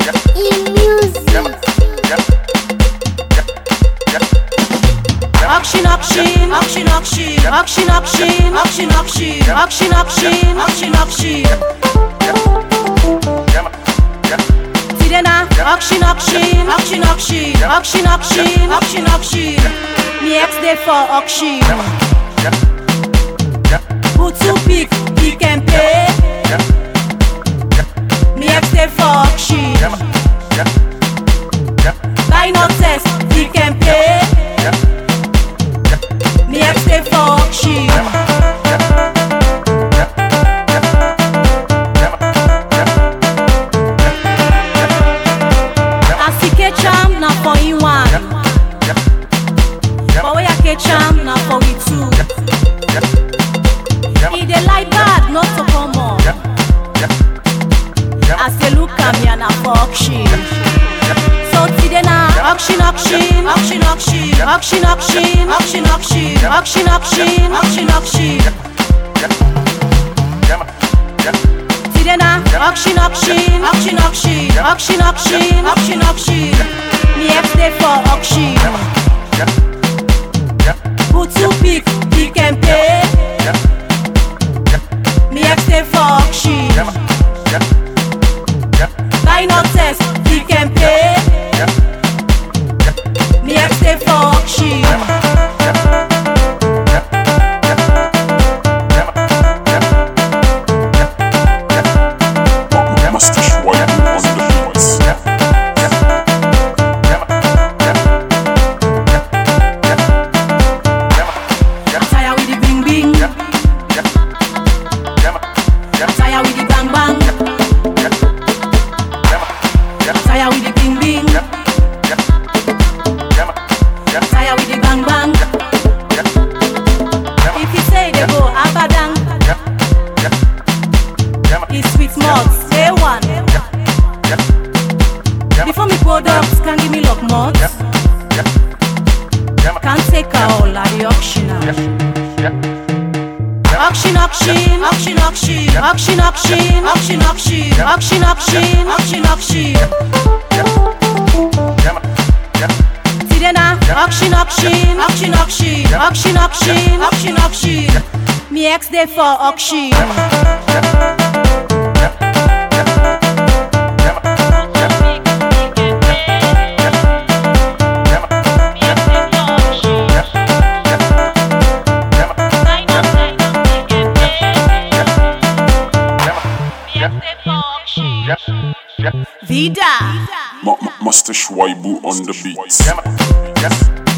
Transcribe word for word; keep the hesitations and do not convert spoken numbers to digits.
Action, action, action, action, action, action, action, action, action, action, action, action. Tidena, action, action, action, action, action, action, action, action. Me ex dey for auction. Who too big, he can pay. Me ex dey for auction. Buy no test, he can pay. Me ex dey for auction. As he catch am, na for him one. But when I catch am, na for we two. He dey like bad, not to come on. As they look at me, na for auction. So today na auction, auction, auction, auction, auction, auction, auction, auction, auction, auction, auction, auction. Today na auction, auction, auction, auction, auction, auction, auction, auction. Me ex dey for auction. Who too big, he can pay. Me ex dey for auction. Buy no test, he can pay. Me ex dey for auction. Master Schweibu on the beats. Tire with the bing bing. Tire with the bang bang. Tire with the bing bing. Tire with the bang bang. If you say they go abadang, it's sweet mods, day one. Before me products can give me lock mods, can't take all at the auction. Auction, auction, auction, auction, auction, auction, auction, auction, auction, auction, auction, auction. Today na auction, auction, auction, auction, auction, auction, auction, auction. Me ex dey for auction. Vida. Master Schweibu on the beats.